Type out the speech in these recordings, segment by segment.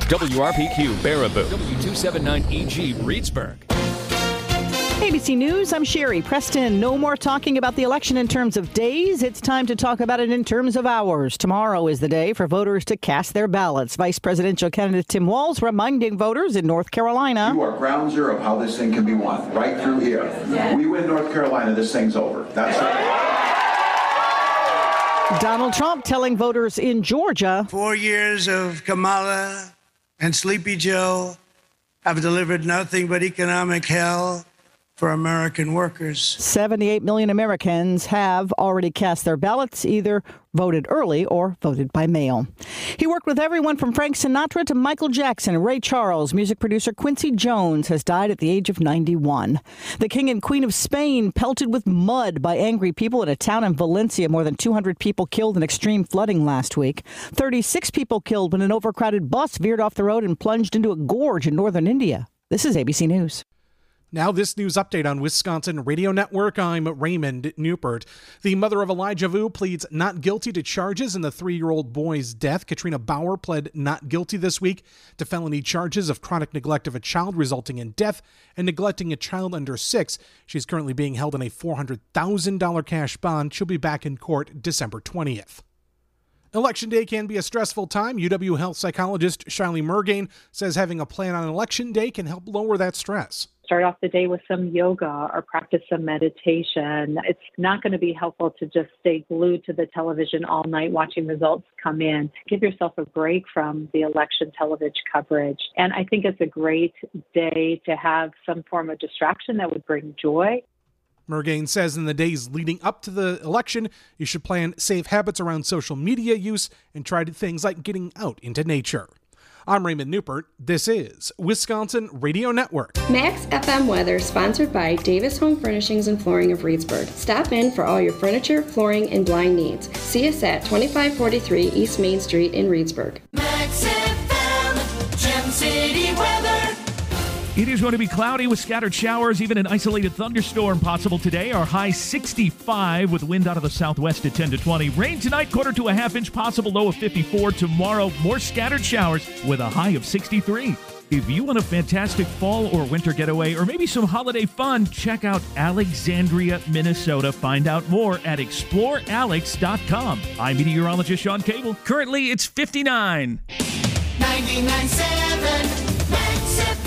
WRPQ Baraboo, W279EG Reedsburg. ABC News, I'm Sherry Preston. No more talking about the election in terms of days. It's time to talk about it in terms of hours. Tomorrow is the day for voters to cast their ballots. Vice presidential candidate Tim Walz reminding voters in North Carolina. You are ground zero of how this thing can be won, right through here. We win North Carolina, this thing's over. That's it. Donald Trump telling voters in Georgia. 4 years of Kamala and Sleepy Joe have delivered nothing but economic hell for American workers. 78 million Americans have already cast their ballots, either voted early or voted by mail. He worked with everyone from Frank Sinatra to Michael Jackson and Ray Charles. Music producer Quincy Jones has died at the age of 91. The King and Queen of Spain pelted with mud by angry people in a town in Valencia. More than 200 people killed in extreme flooding last week. 36 people killed when an overcrowded bus veered off the road and plunged into a gorge in northern India. This is ABC News. Now this news update on Wisconsin Radio Network. I'm Raymond Newport. The mother of Elijah Vu pleads not guilty to charges in the 3-year-old boy's death. Katrina Bauer pled not guilty this week to felony charges of chronic neglect of a child resulting in death and neglecting a child under 6. She's currently being held in a $400,000 cash bond. She'll be back in court December 20th. Election day can be a stressful time. UW health psychologist Shiley Murgain says having a plan on election day can help lower that stress. Start off the day with some yoga or practice some meditation. It's not going to be helpful to just stay glued to the television all night watching results come in. Give yourself a break from the election television coverage. And I think it's a great day to have some form of distraction that would bring joy. Murgain says in the days leading up to the election, you should plan safe habits around social media use and try things like getting out into nature. I'm Raymond Newport. This is Wisconsin Radio Network. Max FM weather sponsored by Davis Home Furnishings and Flooring of Reedsburg. Stop in for all your furniture, flooring, and blind needs. See us at 2543 East Main Street in Reedsburg. Max FM, Gem City weather. It is going to be cloudy with scattered showers, even an isolated thunderstorm possible today. Our high 65 with wind out of the southwest at 10 to 20. Rain tonight, quarter to a half inch possible, low of 54. Tomorrow, more scattered showers with a high of 63. If you want a fantastic fall or winter getaway or maybe some holiday fun, check out Alexandria, Minnesota. Find out more at explorealex.com. I'm meteorologist Sean Cable. Currently, it's 59. 99.7 Max FM.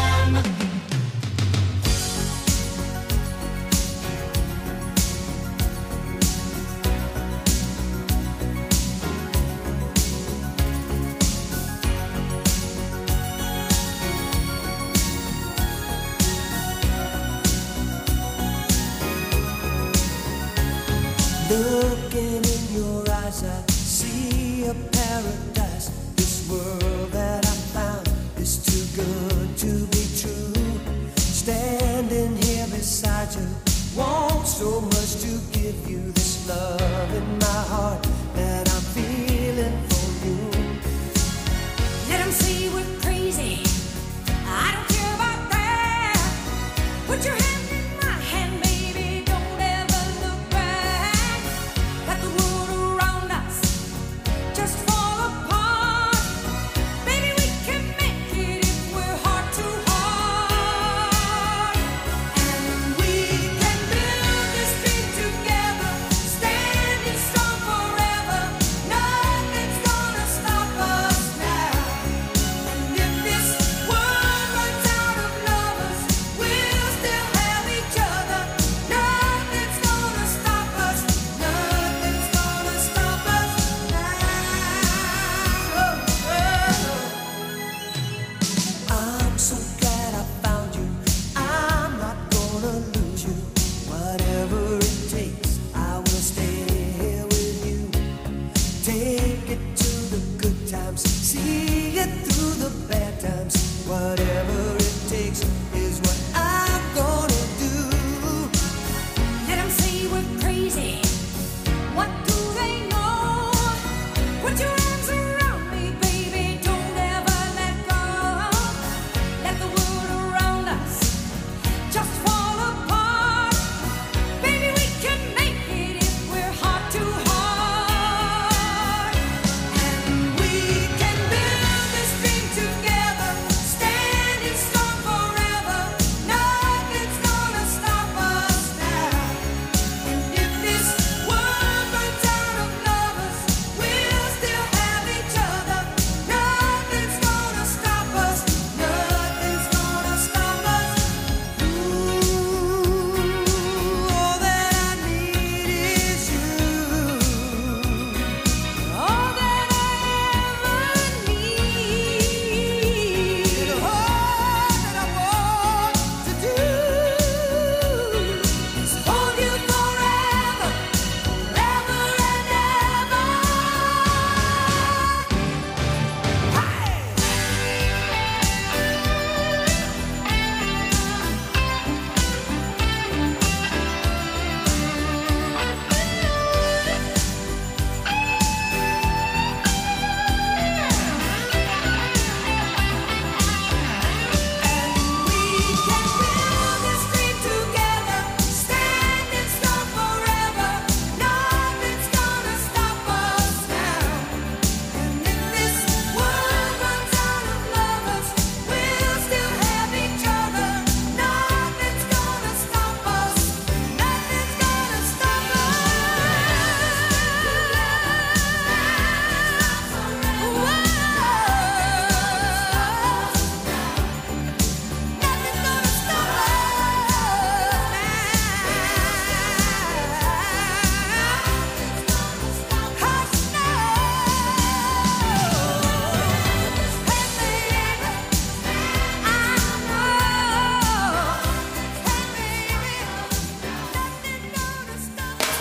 Looking in your eyes, I see a paradise. This world that I found is too good to be true. Standing here beside you, want so much to give you this love in my heart that I'm feeling for you. Let them say we're crazy. I don't care about that. Put your hand in my hand, baby. Don't ever look back. Let the world around us just fall apart. Baby, we can make it if we're heart to heart. And we can build this dream together, standing strong forever. Nothing's gonna stop us now. And if this world runs out of lovers, we'll still have each other. Nothing's gonna stop us. Nothing's gonna stop us now. I'm so glad I found you. I'm not gonna lose you. Whatever it takes, I will stay here with you. Take it to the good times, see it through the bad times. Whatever it takes is what I'm gonna do. Let them say we're crazy. What do they know? Put your arms around me, baby. Don't ever let go. Let the world around us just fall apart. Baby, we can make it if we're heart to heart. And we can build this dream together.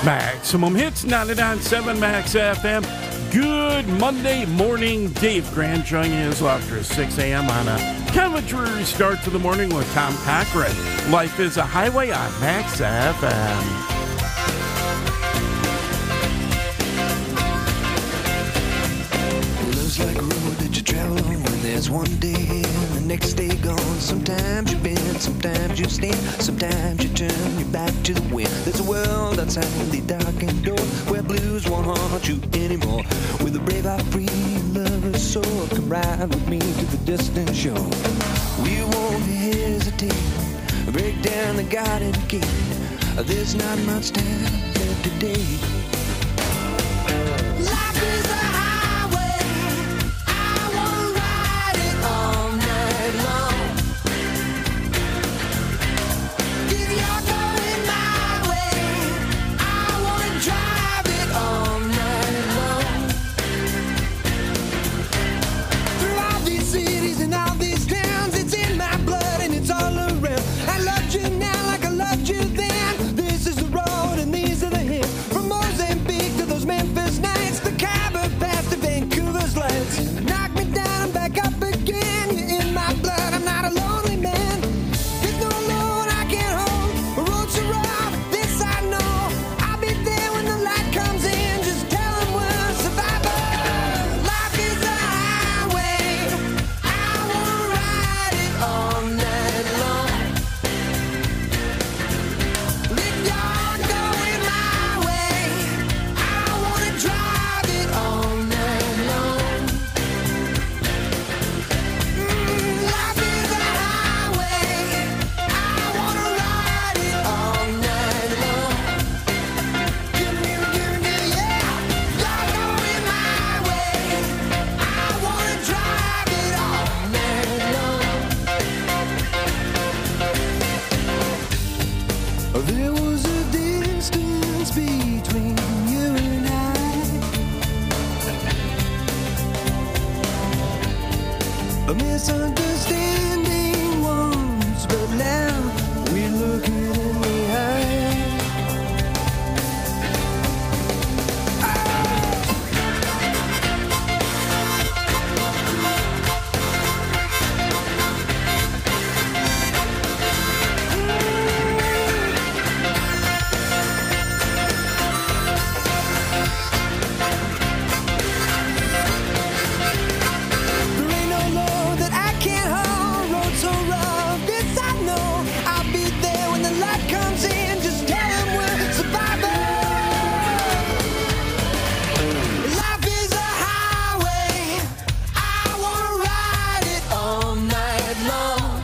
Maximum Hits, 99.7 Max FM. Good Monday morning. Dave Grant joining us after 6 a.m. on a kind of a dreary start to the morning with Tom Cochran. Life is a Highway on Max FM. Love's like a road that you travel on when there's one day and the next day gone. Sometimes you bend, sometimes you stand, sometimes you turn your back to the wind. There's a world outside the darkened door where blues won't haunt you anymore. With a brave heart, free lover's soul, come ride with me to the distant shore. We won't hesitate, break down the garden gate. There's not much time left today. Life is a highway, I wanna ride it all night long. If you're going my way, I wanna drive it all night long. Through all these cities and all these towns, it's in my blood and it's all around. I loved you now like I loved you then. This is the road and these are the hills. From Mozambique to those Memphis nights, the Khyber Pass to Vancouver's lights. Knock me down and back up again. You're in my blood, I'm not a lonely man. There's no load I can't hold. The road's so rough, this I know. I'll be there when the light comes in. Just tell them we're survivors. Life is a highway, I wanna ride it all night long. If you're going my way, I wanna drive it all night long. Life is a highway, I wanna ride it all night long. Give me, yeah. You're going my way, I wanna drive it all night long. There was a distance between you and I, a misunderstanding once, but now we're looking in the eye. There ain't no load that I can't hold. Road so rough, this I know. I'll be there when the light comes in. Just tell them we're survivors. Life is a highway, I wanna ride it all night long.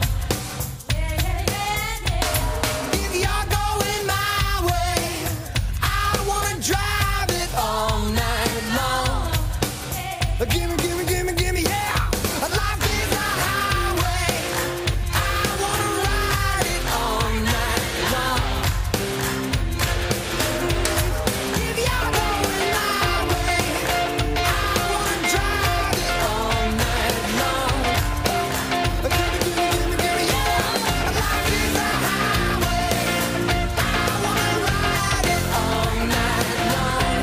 If you're going my way, I wanna drive it all night long. Gimme, gimme, gimme, gimme, yeah. Life is a highway, I wanna ride it all night long. If you're going my way, I wanna drive it all night long. Gimme, gimme, gimme, gimme, yeah. Life is a highway, I wanna ride it all night long.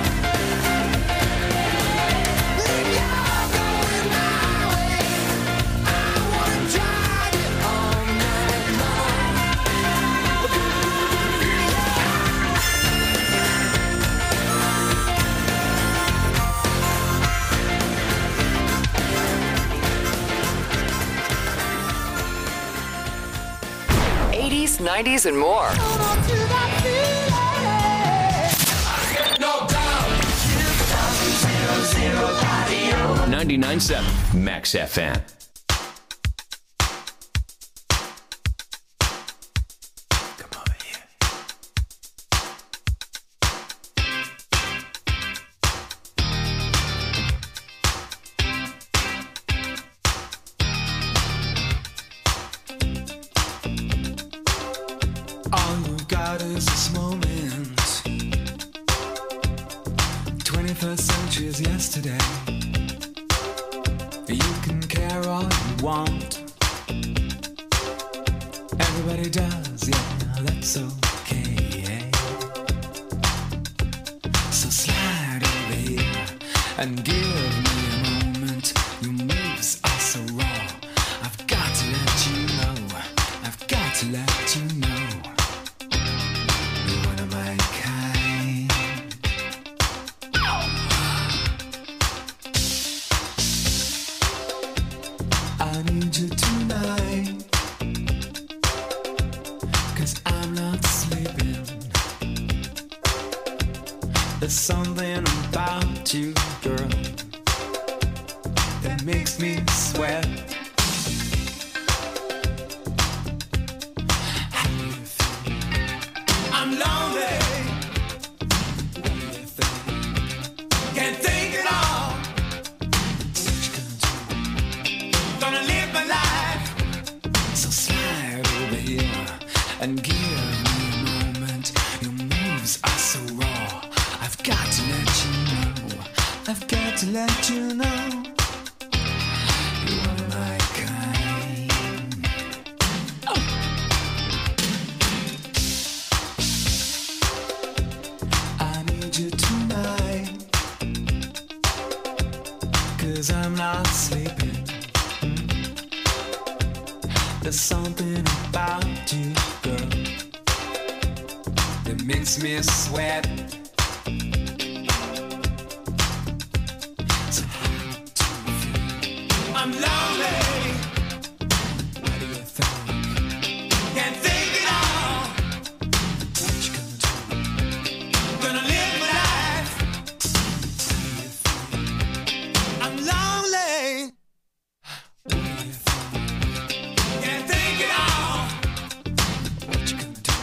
If you're going my way, I wanna drive it all night long. '80s, '90s, and more. 99.7 Max FM. All you've got is this moment. 21st century is yesterday. You can care all you want. Everybody does, yeah, that's okay. and give me a moment. Your moves are so raw. I've got to let you know. I've got to let you know. You're one of my kind. I need you tonight, 'cause I'm not sleeping. There's something about you, girl, that makes me sweat. How do you feel? I'm lonely. What do you think? Can't think at all. What you gonna do? Gonna live my life. So slide over here and give me a moment. Your moves are so raw. I've got to let you know. I've got to let you know. You're one of my kind. Oh. I need you tonight, 'cause I'm not sleeping. There's something about you, girl, that makes me sweat. So how do you feel? I'm lonely. What do you think? Can't think at all. What you gonna do? Gonna live my life. How do you feel? I'm lonely. What do you think? Can't think at all. What you gonna do?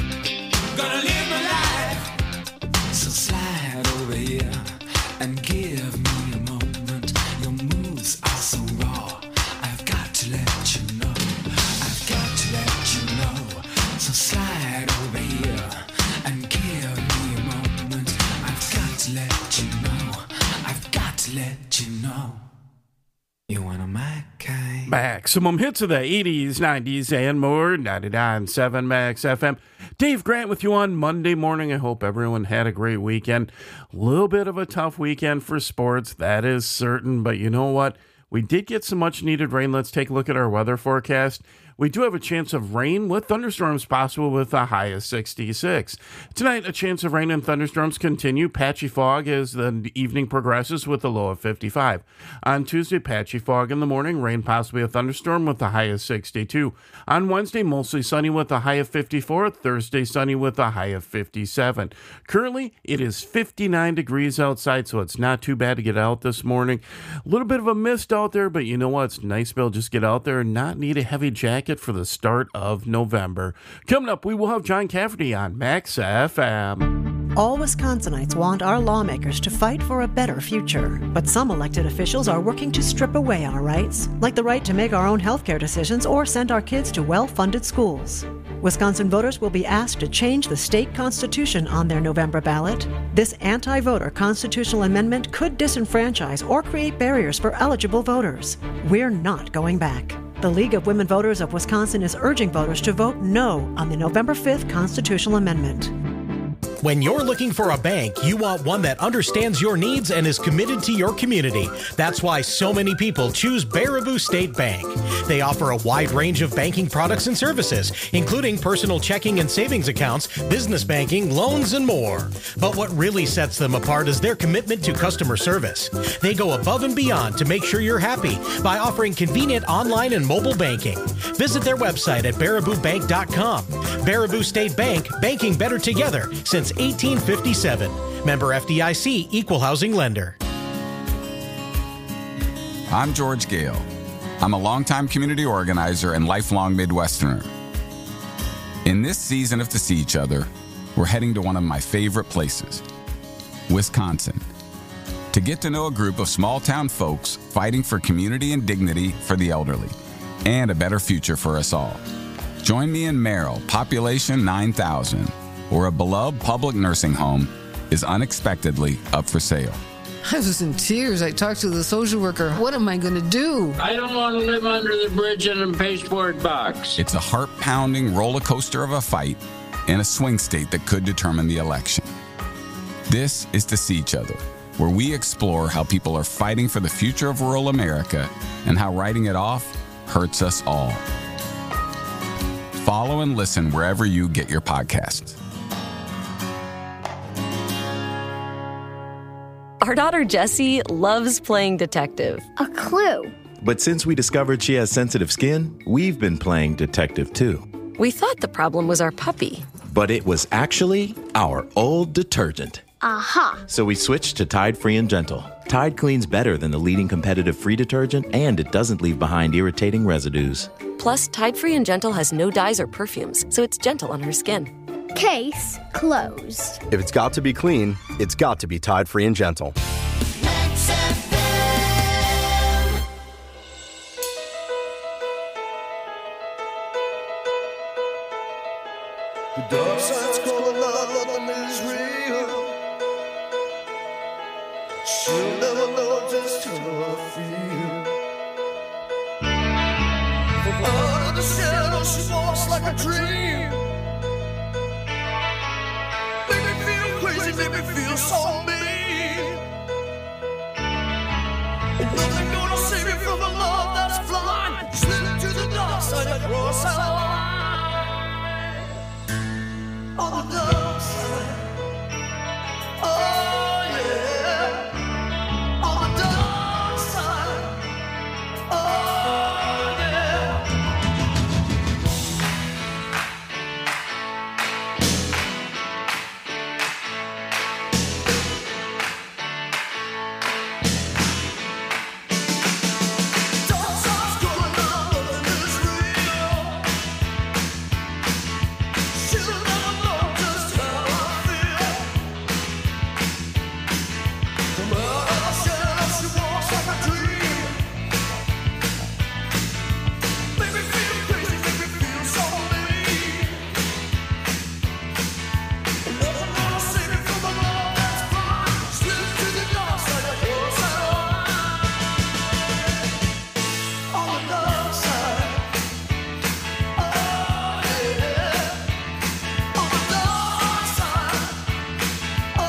Gonna live my life. So slide over here and give me a moment. Your moves are so raw. I've got to let you know. I've got to let you know. So slide over here and give me a moment. I've got to let you know. I've got to let you know. You're one of my kind. Maximum hits of the 80s, 90s, and more. 99.7 Max FM. Dave Grant with you on Monday morning. I hope everyone had a great weekend. A little bit of a tough weekend for sports, that is certain. But you know what? We did get some much needed rain. Let's take a look at our weather forecast. We do have a chance of rain with thunderstorms possible with a high of 66. Tonight, a chance of rain and thunderstorms continue. Patchy fog as the evening progresses with a low of 55. On Tuesday, patchy fog in the morning, rain possibly a thunderstorm with a high of 62. On Wednesday, mostly sunny with a high of 54. Thursday, sunny with a high of 57. Currently, it is 59 degrees outside, so it's not too bad to get out this morning. A little bit of a mist out there, but you know what? It's nice to be able to just get out there and not need a heavy jacket for the start of November. Coming up, we will have John Cafferty on Max FM. All Wisconsinites want our lawmakers to fight for a better future. But some elected officials are working to strip away our rights, like the right to make our own healthcare decisions or send our kids to well-funded schools. Wisconsin voters will be asked to change the state constitution on their November ballot. This anti-voter constitutional amendment could disenfranchise or create barriers for eligible voters. We're not going back. The League of Women Voters of Wisconsin is urging voters to vote no on the November 5th constitutional amendment. When you're looking for a bank, you want one that understands your needs and is committed to your community. That's why so many people choose Baraboo State Bank. They offer a wide range of banking products and services, including personal checking and savings accounts, business banking, loans, and more. But what really sets them apart is their commitment to customer service. They go above and beyond to make sure you're happy by offering convenient online and mobile banking. Visit their website at baraboobank.com. Baraboo State Bank, banking better together since 1857. Member FDIC, Equal Housing Lender. I'm George Gale. I'm a longtime community organizer and lifelong Midwesterner. In this season of To See Each Other, we're heading to one of my favorite places, Wisconsin, to get to know a group of small-town folks fighting for community and dignity for the elderly, and a better future for us all. Join me in Merrill, population 9,000, where a beloved public nursing home is unexpectedly up for sale. I was in tears. I talked to the social worker. What am I going to do? I don't want to live under the bridge in a pasteboard box. It's a heart-pounding roller coaster of a fight in a swing state that could determine the election. This is To See Each Other, where we explore how people are fighting for the future of rural America and how writing it off hurts us all. Follow and listen wherever you get your podcasts. Our daughter Jessie loves playing detective. A clue. But since we discovered she has sensitive skin, we've been playing detective too. We thought the problem was our puppy. But it was actually our old detergent. Aha. So we switched to Tide Free and Gentle. Tide cleans better than the leading competitive free detergent, and it doesn't leave behind irritating residues. Plus, Tide Free and Gentle has no dyes or perfumes, so it's gentle on her skin. Case closed. If it's got to be clean, it's got to be Tide Free and Gentle. The dark side's calling out, nothing is real. She'll never know just how I feel. From out of the shadows, she walks like a dream. Make me feel crazy, make me feel so mean. And nothing gonna save me from a love that's blind. Slip to the dark side and cross that line. On the dark side, oh yeah. On the dark side, oh yeah. Dark side's going on, nothing is real. She'll never know just how I feel. From out of the shadows, she walks like a dream. Make me feel crazy, make me feel so mean. And nothing gonna save me from a love that's blind. Slip to the dark side and cross that line. On the dark side, oh yeah. On the dark side, oh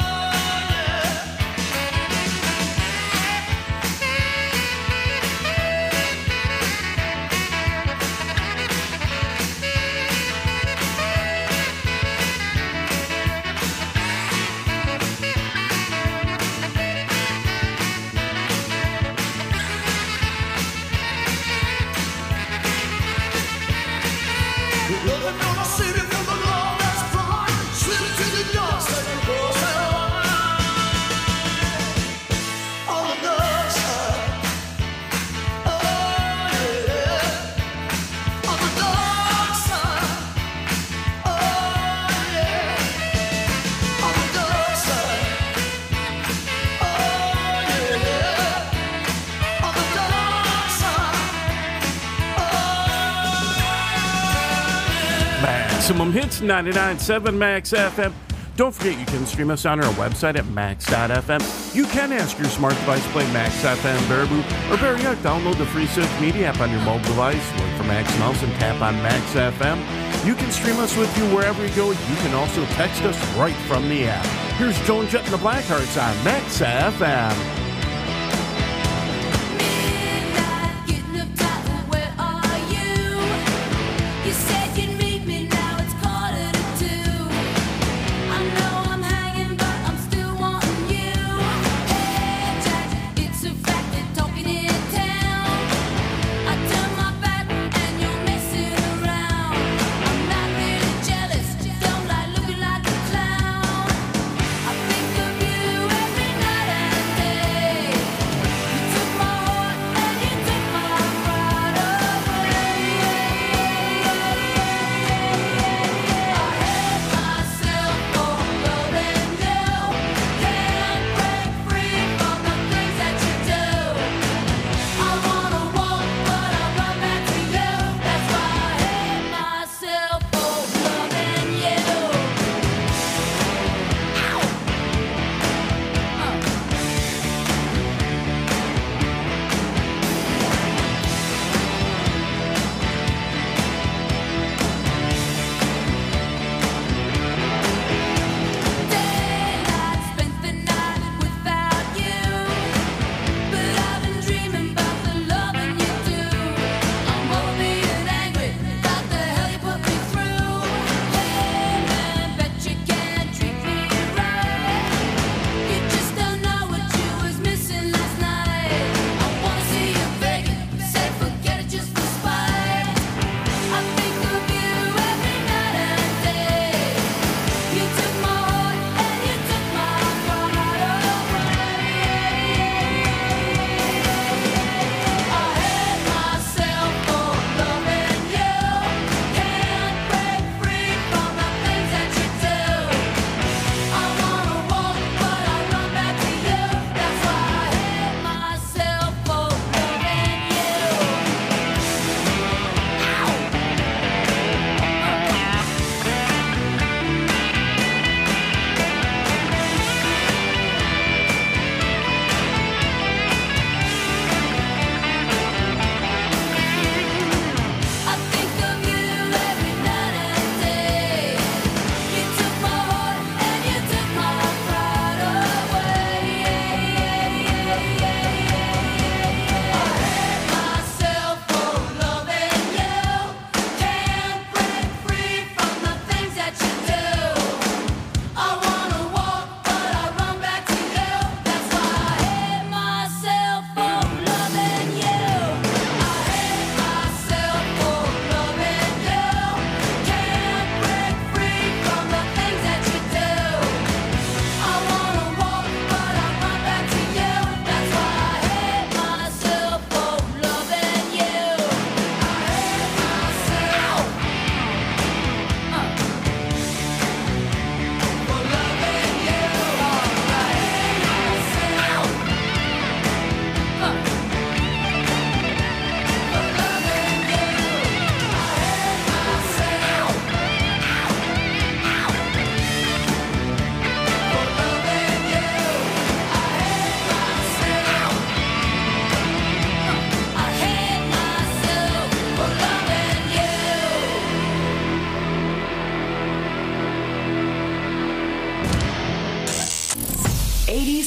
nothing gonna save me from the love that's blind. Slip to the dark side and cross that line. On the dark side, oh yeah. On the dark side, oh yeah. On the dark side, oh yeah. On the dark side, Maximum Hits 99.7 Max FM. Don't forget you can stream us on our website at max.fm. You can ask your smart device to play Max FM Baraboo or better yet, download the free Search Media app on your mobile device. Look for Max Mouse and tap on Max FM. You can stream us with you wherever you go. You can also text us right from the app. Here's Joan Jett and the Blackhearts on Max FM. You said you'd meet me, now it's 1:45. I know I'm hanging, but I'm still wanting you. Hey Jack, it's a fact that talking in town. I turn my back and you're messing around. I'm not really jealous, don't like looking like a clown. I think of you every night and day.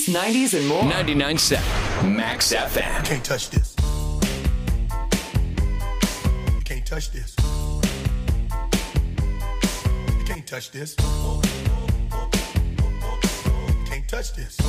80s, 90s, and more. 99.7 Max FM. Can't touch this. You can't touch this. You can't touch this. You can't touch this.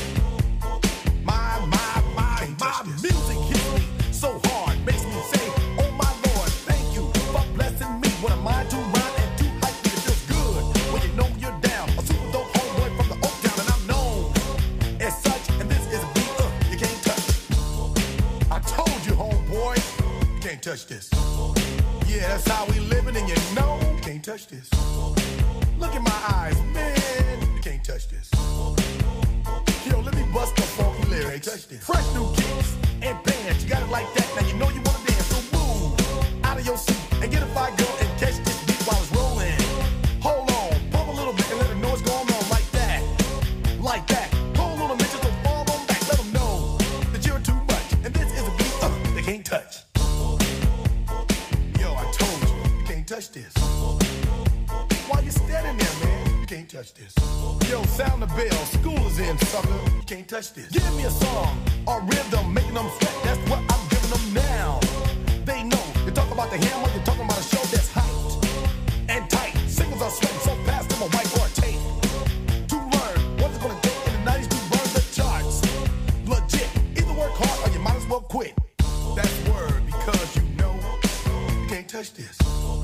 My music hits me so hard, makes me say, oh my Lord, thank you for blessing me. What am I to rhyme and too hype? It feels good when you know you're down. A super dope homeboy from the Oak Town, and I'm known as such. And this is a beat you can't touch. I told you, homeboy, you can't touch this. Yeah, that's how we living, and you know you can't touch this. Look in my eyes, man, you can't touch this. Yo, let me bust the funky lyrics. Fresh new kicks and bands, you got it like that. Now you know you wanna dance, so move out of your seat and get a fire girl and catch this beat while it's rolling. Hold on, pump a little bit and let them know what's going on like that, like that. Hold on a minute, just fall on back, let them know that you're too much. And this is a beat they can't touch. Yo, I told you, you can't touch this. Why you standing there, man? You can't touch this. Yo, sound the bell, school is in, sucker. You can't touch this. Give me a song or rhythm, making them sweat. That's what I'm giving them now. They know. You talk about the hammer, you're talking about a show that's hyped and tight. Singles are sweating so fast, them a white or a tape. To learn what it's gonna take in the 90s to burn the charts. Legit. Either work hard or you might as well quit. That's word because you know you can't touch this.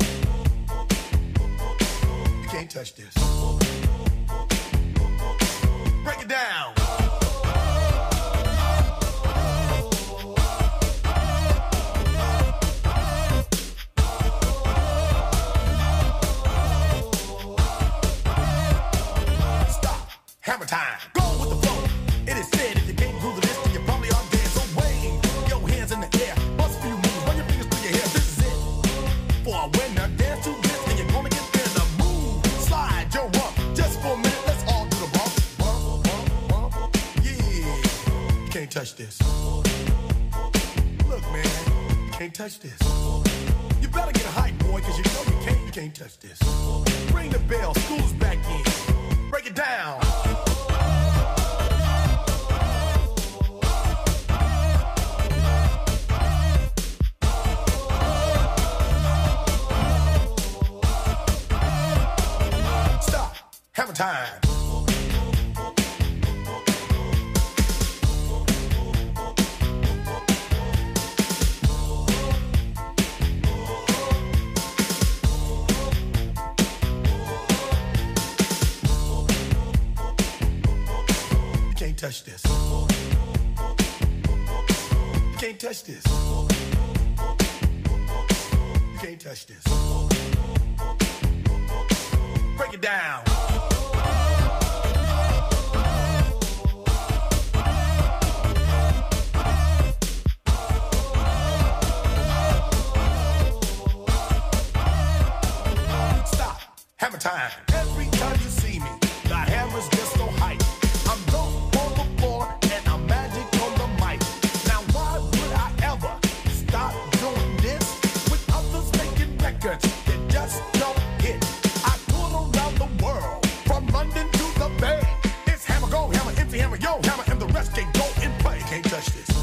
You can't touch this. Break it down. Stop. Hammer time. Go with the flow. It is said if you can't groove the list, then you probably are dead. So wave your hands in the air. Bust a few moves. Run your fingers through your hair. This is it. For a winner, dance to this, and you're gonna get there. The move, slide your rump. Just for a minute, let's all do the bump. Bump, bump, bump. Yeah. You can't touch this. Look, man, you can't touch this. You better get hype, boy, cause you know you can't touch this. Ring the bell, school's back in. Break it down. Stop. Hammer time. You can't touch this. You can't touch this. You can't touch this. Break it down. Stop. Hammer time. Every time you see me, the hammer's just so hype. I'm dope on the floor and I'm magic on the mic. Now why would I ever stop doing this with others making records that just don't hit? I tour around the world, from London to the Bay. It's hammer, go hammer, empty hammer, yo hammer, and the rest can go and play. You can't touch this.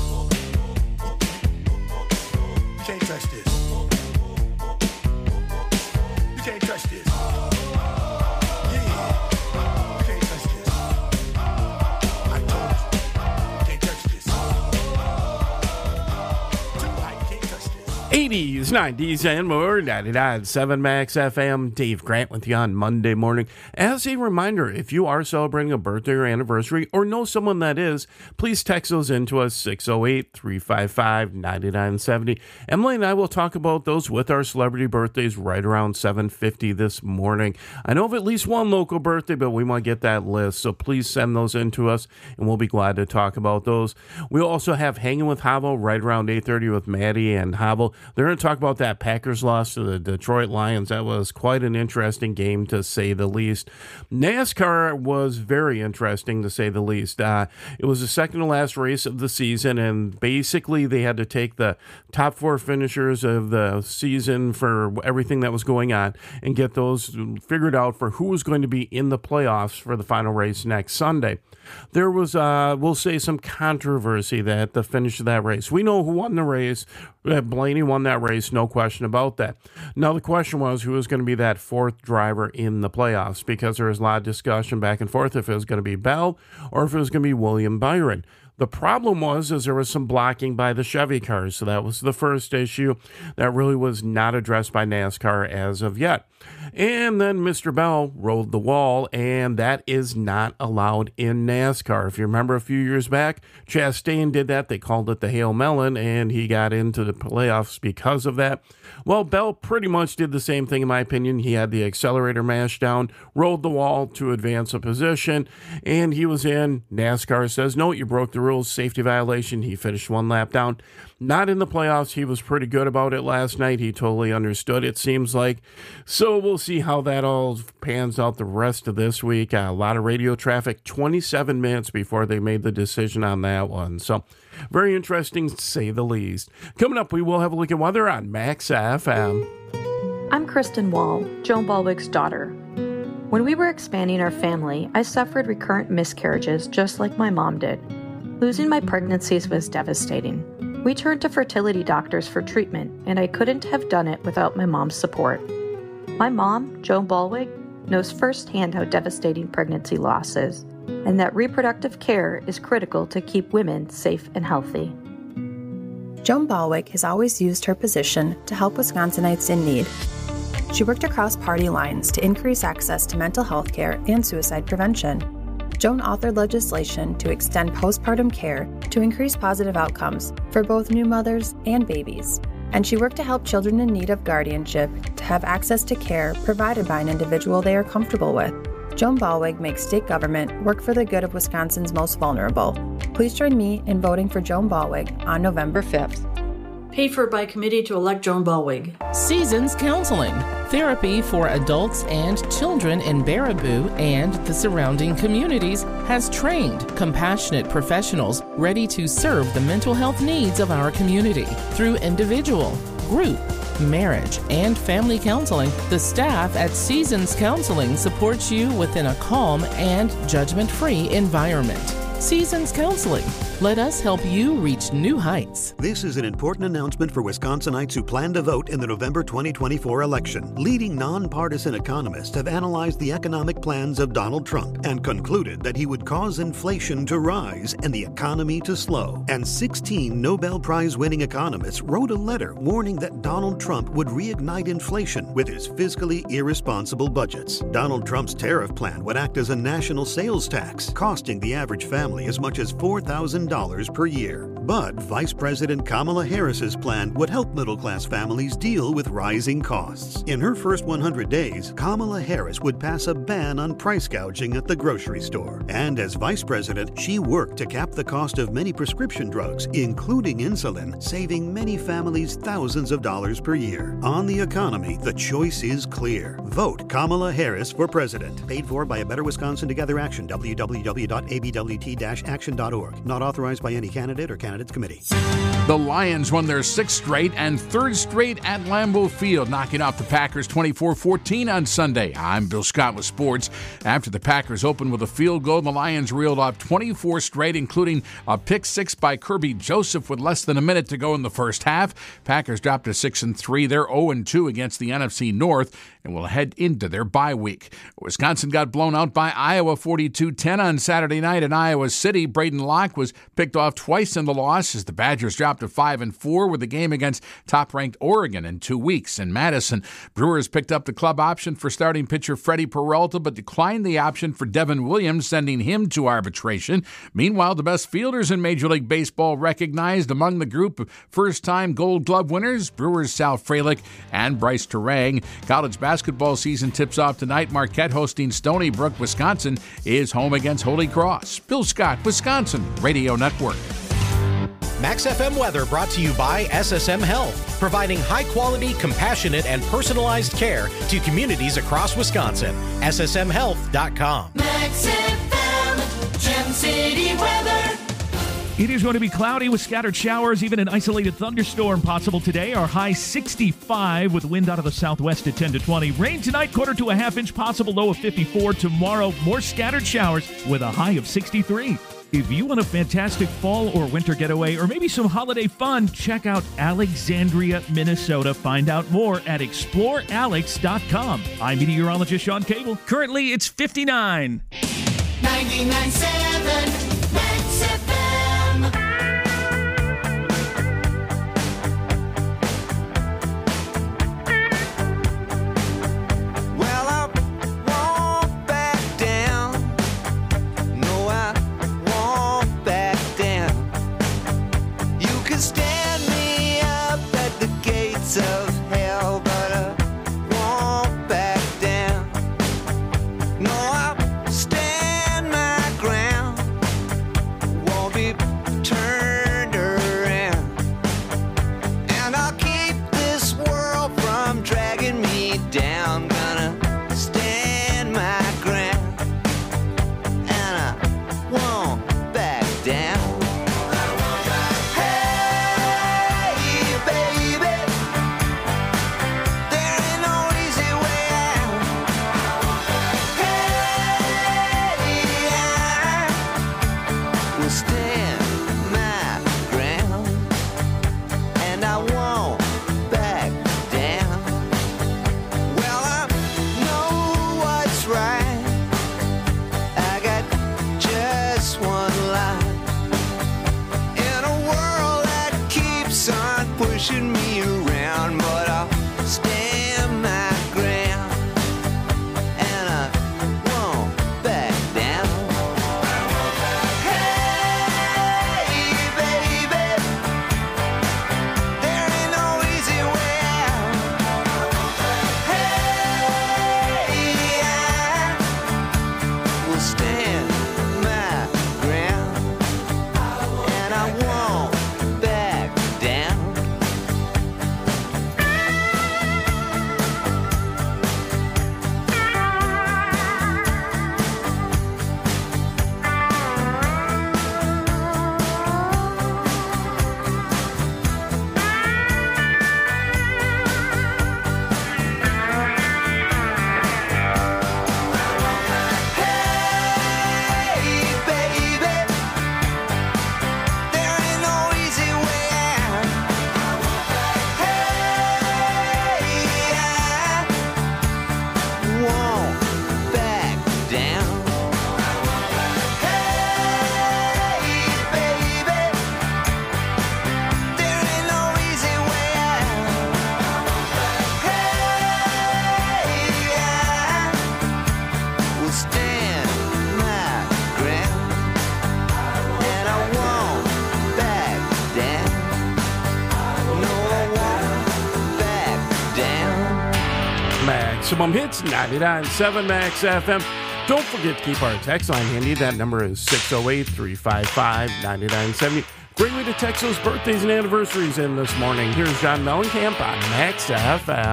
You can't touch this. You can't touch this. Yeah. You can't touch this. I told you. You can't touch this. Too high, you can't touch this. 80s, 90s, and more. 99.7 Max FM. Dave Grant with you on Monday morning. As a reminder, if you are celebrating a birthday or anniversary or know someone that is, please text those in to us, 608-355-9970. Emily and I will talk about those with our celebrity birthdays right around 7:50 this morning. I know of at least one local birthday, but we want to get that list, so please send those in to us, and we'll be glad to talk about those. We'll also have Hanging with Havel right around 8:30 with Maddie and Havel. they're going to talk about that Packers loss to the Detroit Lions. That was quite an interesting game, to say the least. NASCAR was very interesting, to say the least. It was the second to last race of the season, and basically they had to take the top 4 finishers of the season for everything that was going on and get those figured out for who was going to be in the playoffs for the final race next Sunday. There was, we'll say, some controversy at the finish of that race. We know who won the race. Blaney won that race, no question about that. Now, the question was who was going to be that 4th driver in the playoffs, because there was a lot of discussion back and forth if it was going to be Bell or if it was going to be William Byron. The problem was there was some blocking by the Chevy cars, so that was the first issue that really was not addressed by NASCAR as of yet. And then Mr. Bell rode the wall, and that is not allowed in NASCAR. If you remember a few years back, Chastain did that. They called it the Hail Melon, and he got into the playoffs because of that. Well, Bell pretty much did the same thing, in my opinion. He had the accelerator mashed down, rode the wall to advance a position, and he was in. NASCAR says, no, you broke the rules, safety violation. He finished 1 lap down. Not in the playoffs. He was pretty good about it last night. He totally understood, it seems like. So we'll see how that all pans out the rest of this week. A lot of radio traffic, 27 minutes before they made the decision on that one. So very interesting, to say the least. Coming up, we will have a look at weather on Max FM. I'm Kristen Wall, Joan Balwig's daughter. When we were expanding our family, I suffered recurrent miscarriages just like my mom did. Losing my pregnancies was devastating. We turned to fertility doctors for treatment, and I couldn't have done it without my mom's support. My mom, Joan Balwig, knows firsthand how devastating pregnancy loss is, and that reproductive care is critical to keep women safe and healthy. Joan Balwig has always used her position to help Wisconsinites in need. She worked across party lines to increase access to mental health care and suicide prevention. Joan authored legislation to extend postpartum care to increase positive outcomes for both new mothers and babies. And she worked to help children in need of guardianship to have access to care provided by an individual they are comfortable with. Joan Balwig makes state government work for the good of Wisconsin's most vulnerable. Please join me in voting for Joan Balwig on November 5th. Paid for by committee to elect Joan Balwig. Seasons Counseling, therapy for adults and children in Baraboo and the surrounding communities, has trained, compassionate professionals ready to serve the mental health needs of our community. Through individual, group, marriage, and family counseling, the staff at Seasons Counseling supports you within a calm and judgment-free environment. Seasons Counseling. Let us help you reach new heights. This is an important announcement for Wisconsinites who plan to vote in the November 2024 election. Leading nonpartisan economists have analyzed the economic plans of Donald Trump and concluded that he would cause inflation to rise and the economy to slow. And 16 Nobel Prize-winning economists wrote a letter warning that Donald Trump would reignite inflation with his fiscally irresponsible budgets. Donald Trump's tariff plan would act as a national sales tax, costing the average family as much as $4,000 per year. But Vice President Kamala Harris's plan would help middle-class families deal with rising costs. In her first 100 days, Kamala Harris would pass a ban on price gouging at the grocery store. And as Vice President, she worked to cap the cost of many prescription drugs, including insulin, saving many families thousands of dollars per year. On the economy, the choice is clear. Vote Kamala Harris for president. Paid for by A Better Wisconsin Together Action, www.abwt-action.org. Not authorized by any candidate or candidates committee. The Lions won their 6th straight and 3rd straight at Lambeau Field, knocking off the Packers 24-14 on Sunday. I'm Bill Scott with sports. After the Packers opened with a field goal, the Lions reeled off 24 straight, including a pick 6 by Kirby Joseph with less than a minute to go in the first half. Packers dropped to 6-3. They're 0-2 against the NFC North and will head into their bye week. Wisconsin got blown out by Iowa 42-10 on Saturday night in Iowa City. Braden Locke was picked off twice in the loss as the Badgers dropped to 5-4 with a game against top-ranked Oregon in 2 weeks in Madison. Brewers picked up the club option for starting pitcher Freddie Peralta, but declined the option for Devin Williams, sending him to arbitration. Meanwhile, the best fielders in Major League Baseball recognized among the group of first-time Gold Glove winners, Brewers' Sal Frelick and Bryce Terang. College basketball season tips off tonight. Marquette hosting Stony Brook. Wisconsin is home against Holy Cross. Bill Scott, Wisconsin Radio Network. Max FM weather brought to you by SSM Health, providing high-quality, compassionate, and personalized care to communities across Wisconsin. SSMHealth.com. Max FM, Gem City weather. It is going to be cloudy with scattered showers, even an isolated thunderstorm possible today. Our high 65 with wind out of the southwest at 10 to 20. Rain tonight, quarter to a half inch possible, low of 54. Tomorrow, more scattered showers with a high of 63. If you want a fantastic fall or winter getaway or maybe some holiday fun, check out Alexandria, Minnesota. Find out more at explorealex.com. I'm meteorologist Sean Cable. Currently, it's 59. 99.7 Max FM. Well, I won't back down. No, I won't back down. You can stand me up at the gates of hell, but I won't back down. No, I'll stand my ground. Won't be turned around. And I'll keep this world from dragging me down. Gonna stand my ground. And I won't back down. Hey, baby, there ain't no easy way out. Hey, I will stand my ground, and I won't back down. Well, I know what's right. I got just one life. In a world that keeps on pushing me around, but I'll stand my ground, and I won't back down. Hey, baby, there ain't no easy way out. Hey, I will stand my ground, and I won't back down. Hey, baby, there ain't no easy way out. Hey, I won't back down. Hey, baby, there ain't no easy way out. Hey, I will stand my ground, and I won't back down. No, I won't back down. Maximum Hits, 99.7 Max FM. Don't forget to keep our text line handy. That number is 608-355-9970. Great way to text those birthdays and anniversaries in this morning. Here's John Mellencamp on Max FM.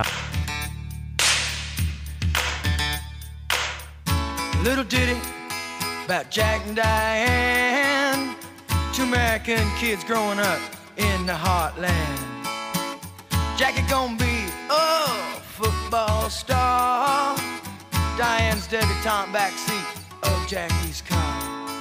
Little ditty about Jack and Diane, two American kids growing up in the heartland. Jackie gonna be a football star. Diane's debutante backseat of Jackie's car.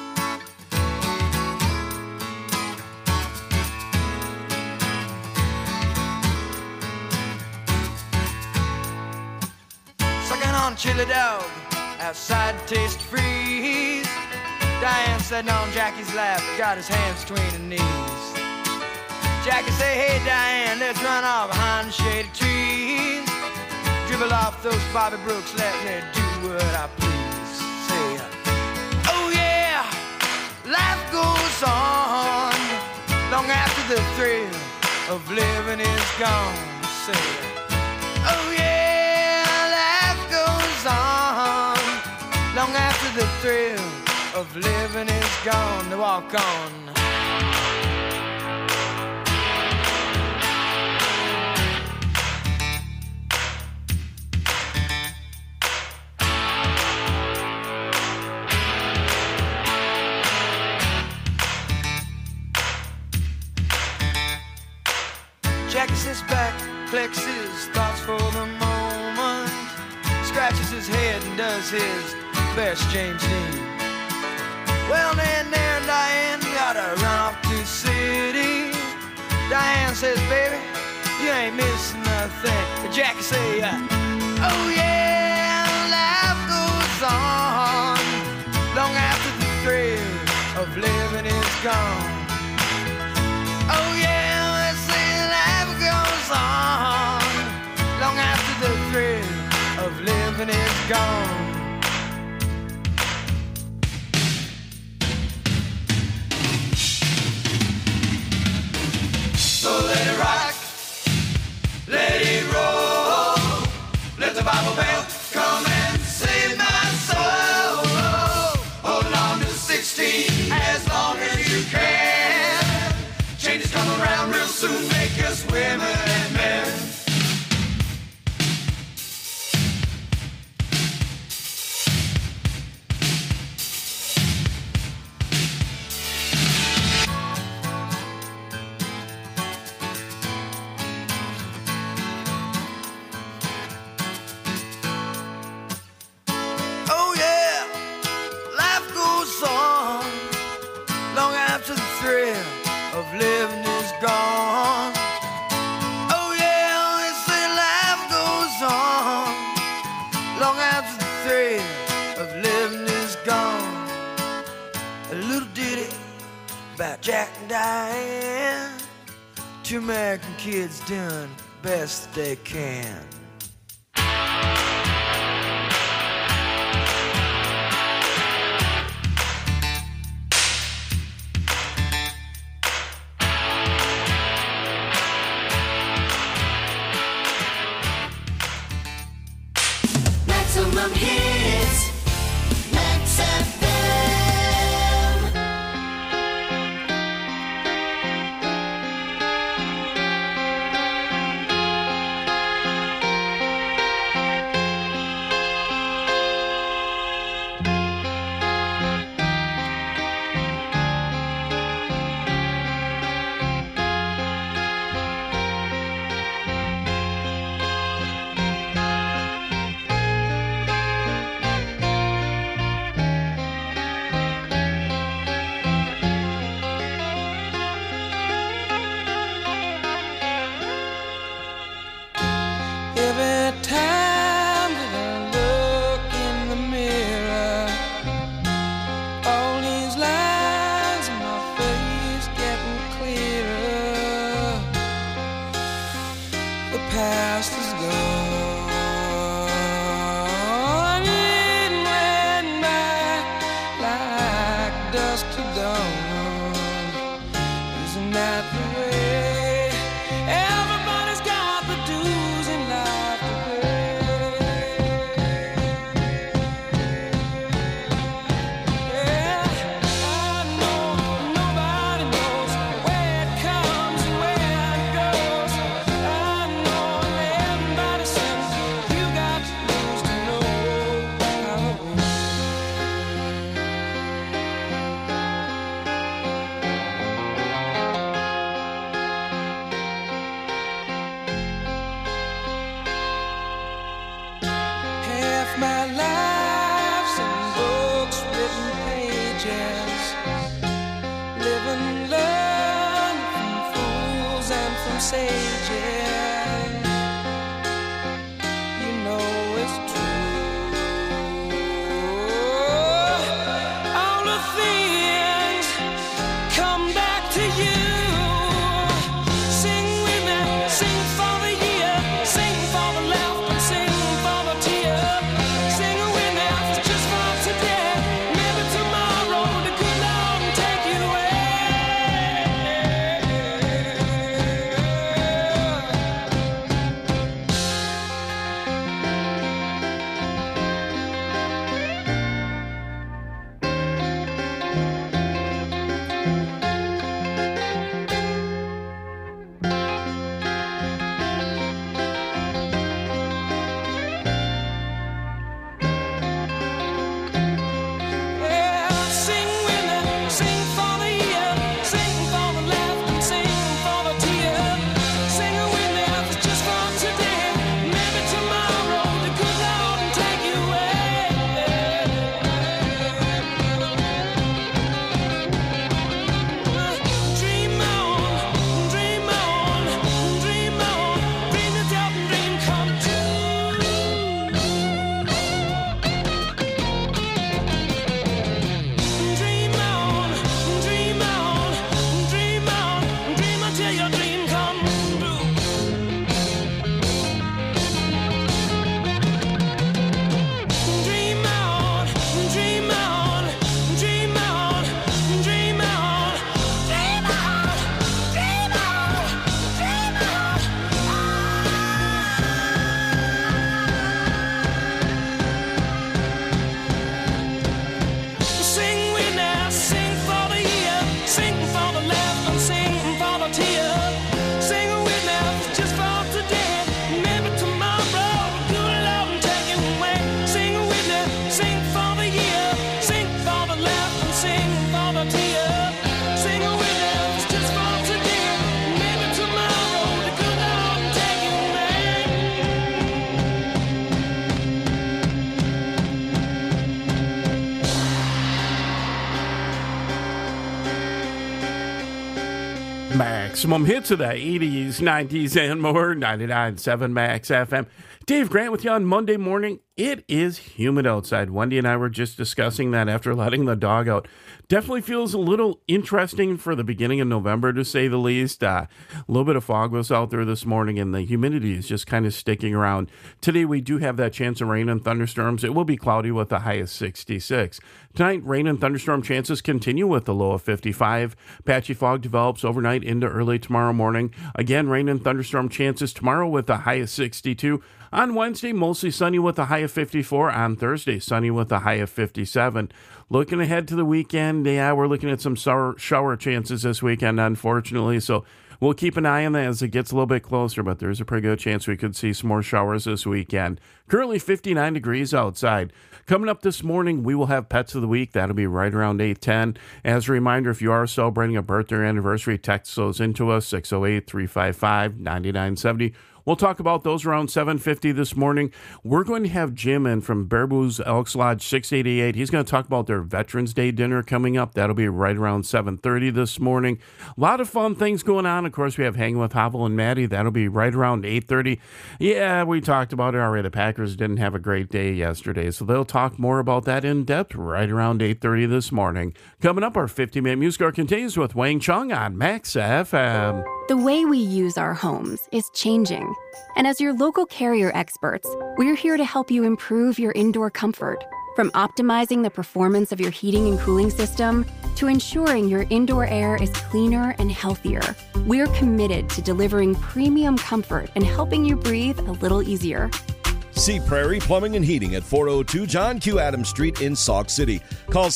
Sucking on a chili dog outside the Taste Freeze. Diane sitting on Jackie's lap, got his hands between her knees. Jackie say, hey Diane, let's run off behind the shady trees. Dribble off those Bobby Brooks, let me do what I please. Say, oh yeah, life goes on long after the thrill of living is gone. Say, oh yeah, life goes on long after the thrill of living is gone. To walk on. his back, collects his thoughts for the moment, scratches his head and does his best James Dean. Well, then there Diane gotta run off to the city. Diane says, baby, you ain't missing nothing. Jackie say, oh yeah, life goes on long after the thrill of living is gone. Oh yeah, let's say life goes on long after the thrill of living is gone. So let it rock, let it roll, let the Bible belt come and save my soul. Hold on to 16 as long as you can. Changes come around real soon, make us women and men. Oh yeah, life goes on long after the thrill of living is gone. Oh yeah, they say life goes on long after the thrill of living is gone. A little ditty about Jack and Diane, two American kids doing the best they can. Maximum hits, Max FM. Every time that I look in the mirror, all these lines in my face getting clearer. The past is gone, it ran by like dusk to dawn. Isn't that the way? Everybody's got the dues in life to pay. Yeah, I know nobody knows where it comes and where it goes. I know everybody says you got to lose to know how it Half my life's in books, written pages, living, learn from fools and from sages. You know it's true. All the things come back to you. Sing with me, sing for the year, sing for the laugh and sing for the tear. Sing maximum hits of the 80s, 90s, and more. 99.7 Max FM. Dave Grant with you on Monday morning. It is humid outside. Wendy and I were just discussing that after letting the dog out. Definitely feels a little interesting for the beginning of November, to say the least. A little bit of fog was out there this morning, and the humidity is just kind of sticking around. Today, we do have that chance of rain and thunderstorms. It will be cloudy with a high of 66. Tonight, rain and thunderstorm chances continue with a low of 55. Patchy fog develops overnight into early tomorrow morning. Again, rain and thunderstorm chances tomorrow with a high of 62. On Wednesday, mostly sunny with a high of 54. On Thursday, sunny with a high of 57. Looking ahead to the weekend, we're looking at some shower chances this weekend, unfortunately. So we'll keep an eye on that as it gets a little bit closer, but there's a pretty good chance we could see some more showers this weekend. Currently 59 degrees outside. Coming up this morning, we will have Pets of the Week. That'll be right around 8:10. As a reminder, if you are celebrating a birthday or anniversary, text those into us, 608-355-9970. We'll talk about those around 7:50 this morning. We're going to have Jim in from Baraboo's Elks Lodge 688. He's going to talk about their Veterans Day dinner coming up. That'll be right around 7:30 this morning. A lot of fun things going on. Of course, we have Hanging with Havel and Maddie. That'll be right around 8:30. Yeah, we talked about it already. The Packers didn't have a great day yesterday, so they'll talk more about that in depth right around 8:30 this morning. Coming up, our 50-minute music hour continues with Wang Chung on Max FM. The way we use our homes is changing. And as your local Carrier experts, we're here to help you improve your indoor comfort. From optimizing the performance of your heating and cooling system to ensuring your indoor air is cleaner and healthier, we're committed to delivering premium comfort and helping you breathe a little easier. See Prairie Plumbing and Heating at 402 John Q. Adams Street in Sauk City. Call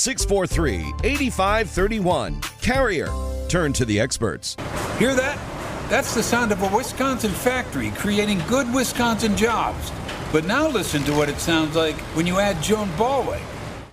643-8531. Carrier. Turn to the experts. Hear that? That's the sound of a Wisconsin factory creating good Wisconsin jobs. But now listen to what it sounds like when you add Joan Ballweg.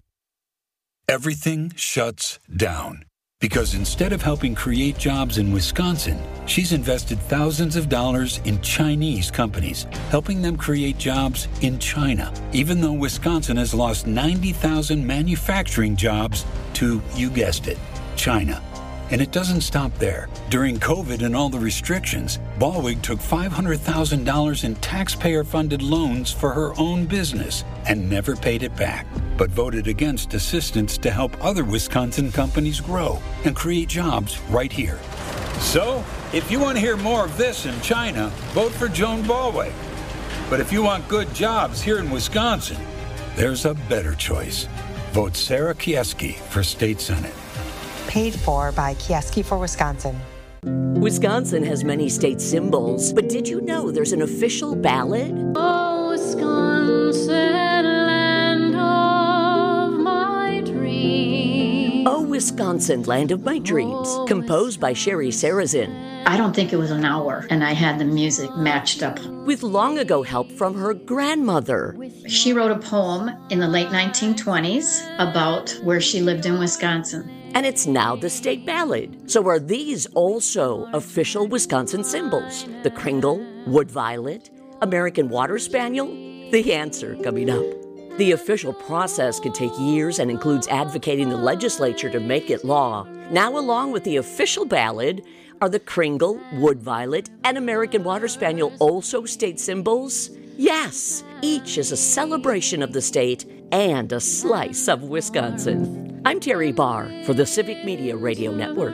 Everything shuts down. Because instead of helping create jobs in Wisconsin, she's invested thousands of dollars in Chinese companies, helping them create jobs in China, even though Wisconsin has lost 90,000 manufacturing jobs to, you guessed it, China. And it doesn't stop there. During COVID and all the restrictions, Ballweg took $500,000 in taxpayer-funded loans for her own business and never paid it back, but voted against assistance to help other Wisconsin companies grow and create jobs right here. So, if you want to hear more of this in China, vote for Joan Ballweg. But if you want good jobs here in Wisconsin, there's a better choice. Vote Sarah Kieski for State Senate. Paid for by Kieski for Wisconsin. Wisconsin has many state symbols, but did you know there's an official ballad? Oh, Wisconsin, land of my dreams. Oh, Wisconsin, land of my dreams, composed by Sherry Sarazin. I don't think it was an hour, and I had the music matched up. With long ago help from her grandmother. She wrote a poem in the late 1920s about where she lived in Wisconsin. And it's now the state ballad. So are these also official Wisconsin symbols? The Kringle, Wood Violet, American Water Spaniel? The answer coming up. The official process can take years and includes advocating the legislature to make it law. Now, along with the official ballad, are the Kringle, Wood Violet, and American Water Spaniel also state symbols? Yes, each is a celebration of the state and a slice of Wisconsin. I'm Terry Barr for the Civic Media Radio Network.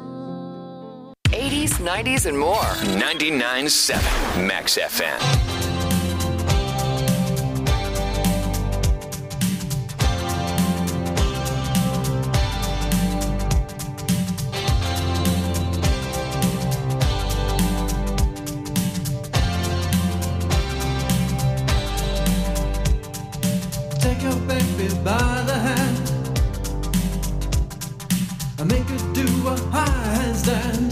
80s, 90s, and more. 99.7 Max FM. Take your baby by the hand and make her do a handstand.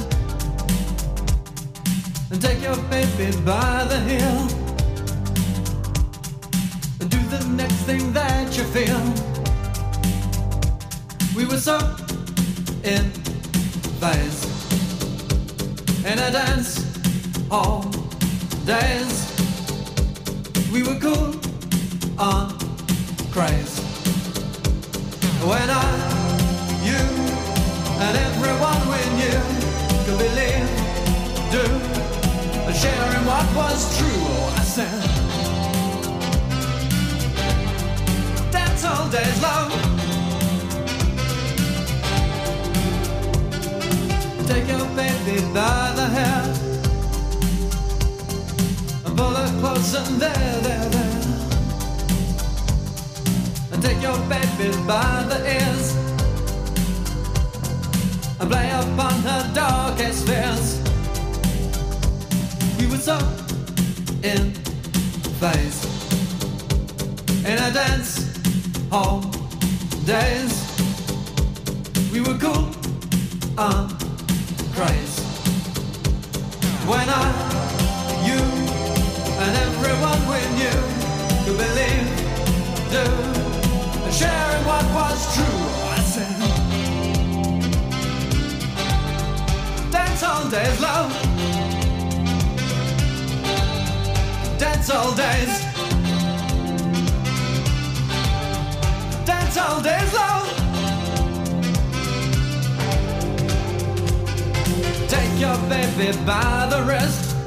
And take your baby by the heel and do the next thing that you feel. We were so in phase in a dance all days. We were cool on craze. When I, you, and everyone we knew could believe sharing what was true. Oh, I said, dance all days long. Take your baby by the hair and pull her close and there. And take your baby by the ears and play upon her darkest fears. We were so in phase in our dance hall days. We were cool on craze. When I, you, and everyone we knew could believe, do, and sharing what was true. I said, dance all days, love. Dance all days. Dance all days, love. Take your baby by the wrist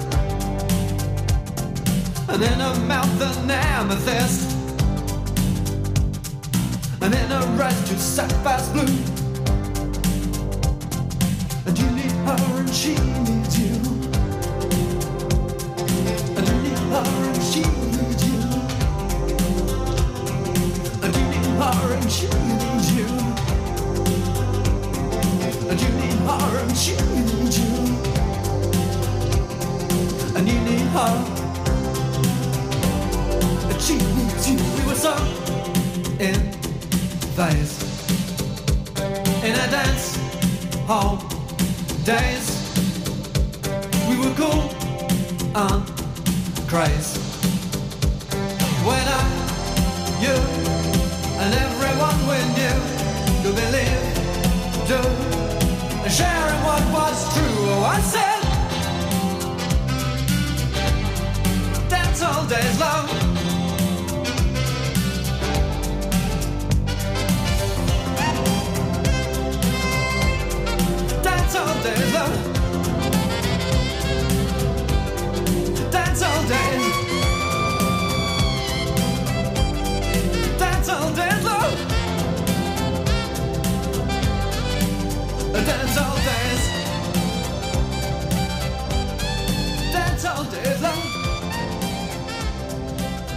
and in her mouth an amethyst, and in her eyes two sapphires blue. And you need her and she needs you. And you need her and she needs you. And you need her and she needs you. And you need her and she needs you. And you need her and she needs you. We were so in phase in a dance hall days. We were cool on craze. When I, you, and everyone we knew could believe, do, and sharing what was true. Oh, I said, dance all days long. Dance all days long. Dance all days. Dance all days long. Dance all days. Dance all days long.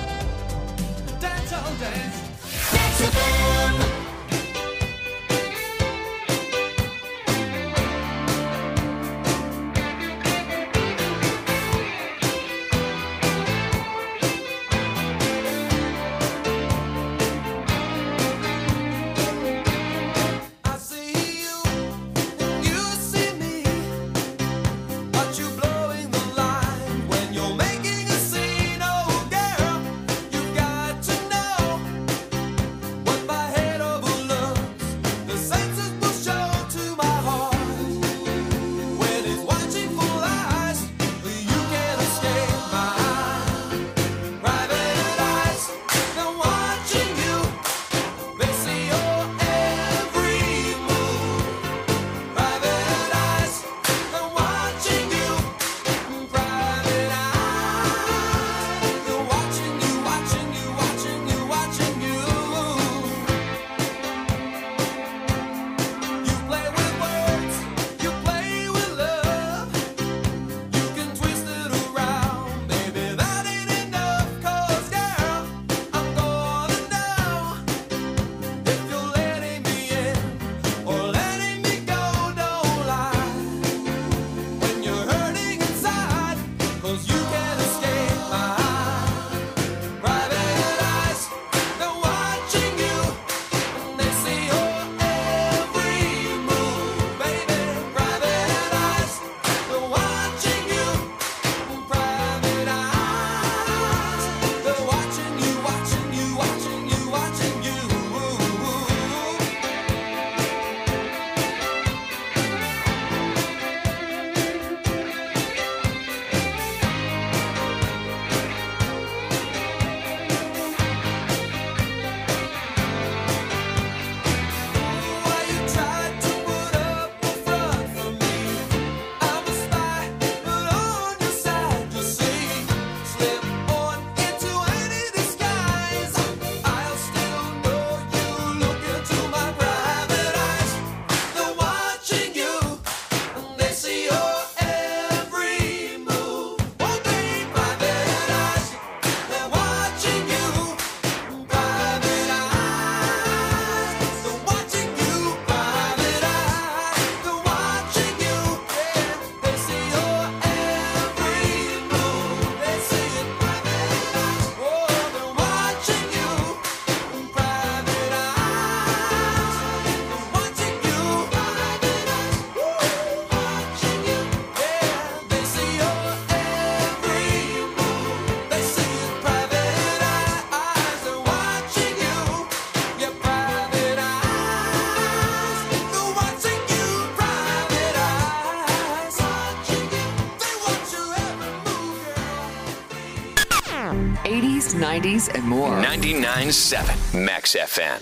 80s, 90s, and more. 99.7 Max FM.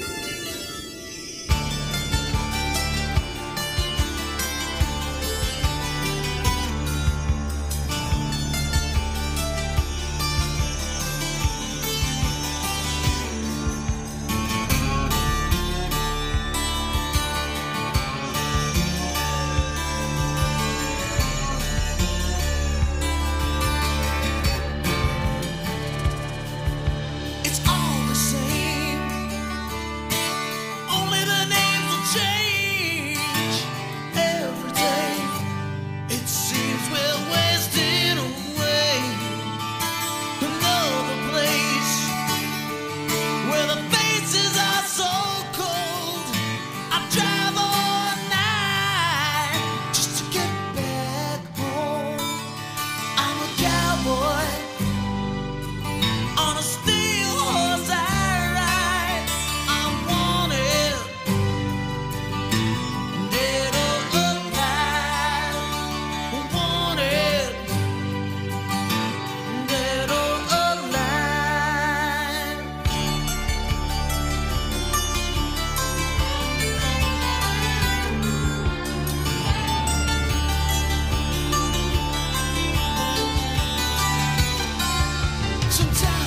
It's all the same. Only the names will change every day. It seems we're wasting away. Another place where the faces are so cold. I drive all night just to get back home. I'm a cowboy. On a steel horse I ride. I'm wanted, dead or alive. Wanted, dead or alive. Sometimes